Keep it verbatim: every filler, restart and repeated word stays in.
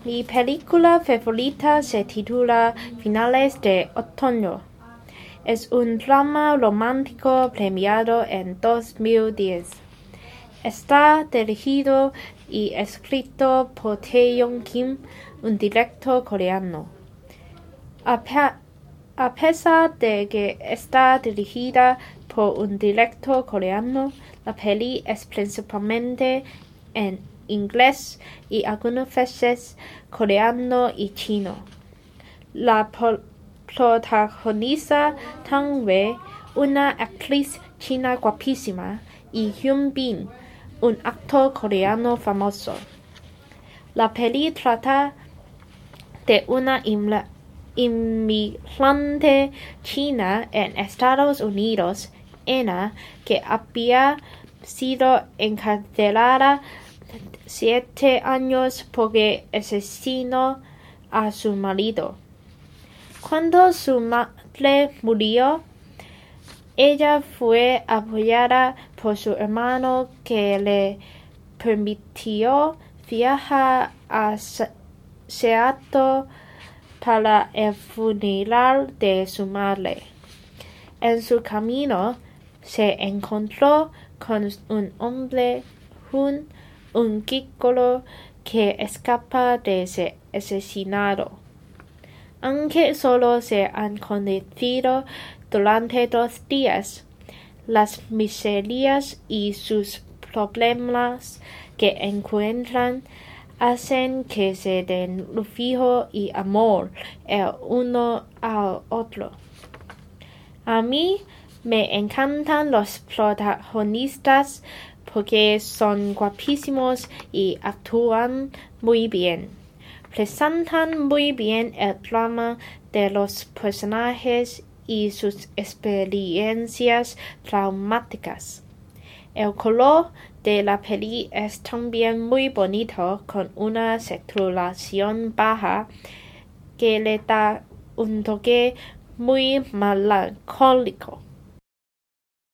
Mi película favorita se titula Finales de Otoño. Es un drama romántico premiado en dos mil diez. Está dirigido y escrito por Tae-yeon Kim, un director coreano. A, pe- a pesar de que está dirigida por un director coreano, la peli es principalmente en inglés y algunas veces coreano y chino. La po- protagoniza Tang Wei, una actriz china guapísima, y Hyun Bin, un actor coreano famoso. La peli trata de una imla- inmigrante china en Estados Unidos, Anna, que había sido encarcelada siete años porque asesinó a su marido. Cuando su madre murió, ella fue apoyada por su hermano que le permitió viajar a Seattle para el funeral de su madre. En su camino, se encontró con un hombre, un, un gigolo que escapa de ese asesinato. Aunque solo se han conocido durante dos días, las miserias y sus problemas que encuentran hacen que se den refugio y amor el uno al otro. A mí me encantan los protagonistas porque son guapísimos y actúan muy bien. Presentan muy bien el drama de los personajes y sus experiencias traumáticas. El color de la peli es también muy bonito, con una saturación baja que le da un toque muy melancólico.